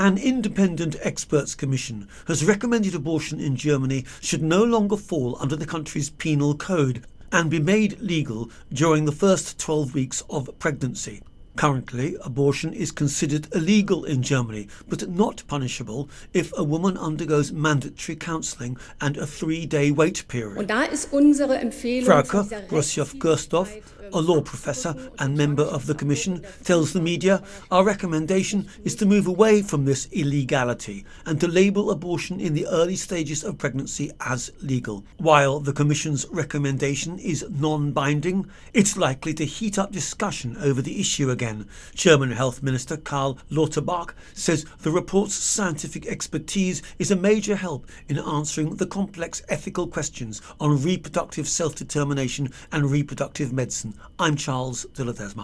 An independent experts commission has recommended abortion in Germany should no longer fall under the country's penal code and be made legal during the first 12 weeks of pregnancy. Currently, abortion is considered illegal in Germany, but not punishable if a woman undergoes mandatory counselling and a 3-day wait period. Frauke Grosjow-Gersdorf, a law professor and member of the Commission, tells the media, "Our recommendation is to move away from this illegality and to label abortion in the early stages of pregnancy as legal." While the Commission's recommendation is non-binding, it's likely to heat up discussion over the issue again. German Health Minister Karl Lauterbach says the report's scientific expertise is a major help in answering the complex ethical questions on reproductive self-determination and reproductive medicine. I'm Charles de Ledesma.